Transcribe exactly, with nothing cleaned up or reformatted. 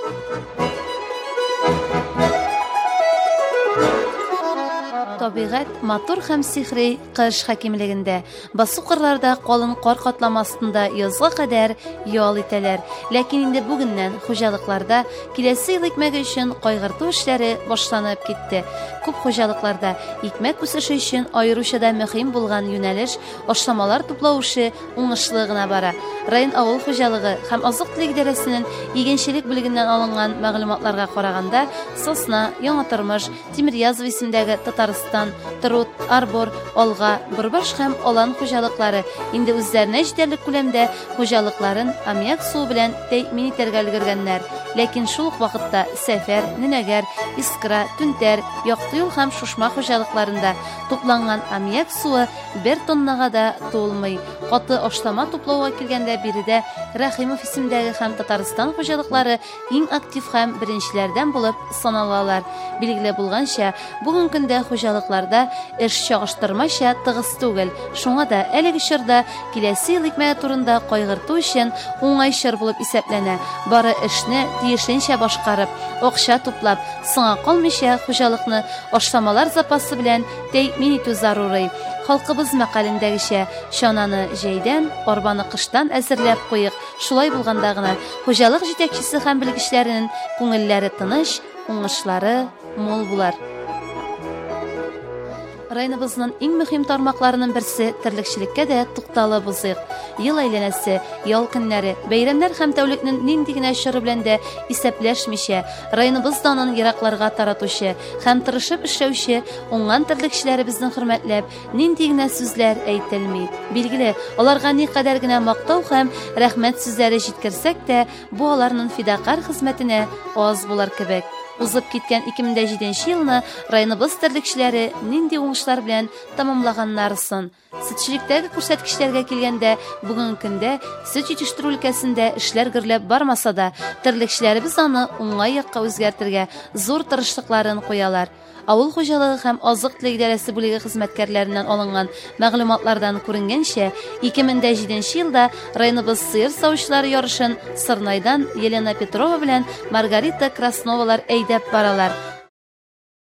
Табигать матур һәм сихри кыш хакимлегендә. Басу кырларда калын кар катламы астында язга кадәр ял итәләр. Ләкин инде бүгеннән хуҗалыкларда киләсе ел икмәге өчен кайгырту эшләре башланып китте. Күп хуҗалыкларда икмәк үсеше өчен аеруча да мөһим булган юнәлеш ашламалар туплау эше уңышлы гына бара. Район авыл хуҗалыгы һәм азык-төлек идарәсенең игенчелек бүлегеннән алынган мәгълүматларга караганда, Сосна, Яңа Тормыш, Тимирязов исемдәге Татарстан, Труд, Арбор, Алга, Борбаш һәм Алан хуҗалыклары инде үзләренә җитәрлек күләмдә хуҗалыкларын аммиак суы белән тәэмин итәргә өлгергәннәр. Ләкин шул ук вакытта Сәфәр, Ненәгәр, Искра, Түнтәр, Яктыюл һәм Шушма хуҗалыкларында тупланган аммиак суы бер тоннага да тулмый. Каты ашлама туплауга килгәндә биредә Рәхимов исемдәге һәм Татарстан хуҗалыклары иң актив һәм беренчеләрдән булып саналалар. Билгеле булганча, бүген көндә хуҗалыкларда эш чагыштырмача тыгыз түгел. Шуңа да әлеге чорда киләсе ел икмәге турында кайгырту өчен уңай чор булып исәпләнә. Бары эшне тиешенчә башкарып, акча туплап, сыңа калмыйча хуҗалыкны ашламалар запасы белән тәэмин итү зарури. Халкыбыз мәкалендәгечә, чананы җәйдән, арбаны кыштан әзерләп куйык. Шулай булганда гына хуҗалык җитәкчесе һәм белгечләренең күңелләре тыныч, уңышлары мул булар. Районыбызның иң мөһим тармакларының берсе терлекчелеккә дә тукталып узыйк. Ел әйләнәсе, ял көннәре, бәйрәмнәр һәм тәүлекнең нинди генә чоры белән дә исәпләшмичә, районыбыз данын еракларга таратучы һәм тырышып эшләүче уңган терлекчеләребезнең хөрмәтләп нинди генә сүзләр әйтелми. Билгеле, аларга никадәр генә мактау һәм рәхмәт сүзләре җиткерсәк тә, бу аларның фидакар хезмәтенә аз булар кебек. Узып киткән ике мең җиденче елны районыбыз терлекчеләре нинди уңышлар белән тамамлаганнарсын. Сөтчелектәге күрсәткечләргә килгәндә, бүген көндә сөт җитештерү өлкәсендә эшләр гөрләп бармаса да, терлекчеләребез аны уңай якка үзгәртергә зур тырышлыкларын куялар. Авыл хуҗалыгы һәм азык-төлек идарәсе бүлеге хезмәткәрләреннән алынган мәгълүматлардан күренгәнчә, ике мең җиденче елда районыбыз сыер савучылары ярышын Сырнайдан Елена Петрова белән Маргарита Красновалар әйдәп баралар.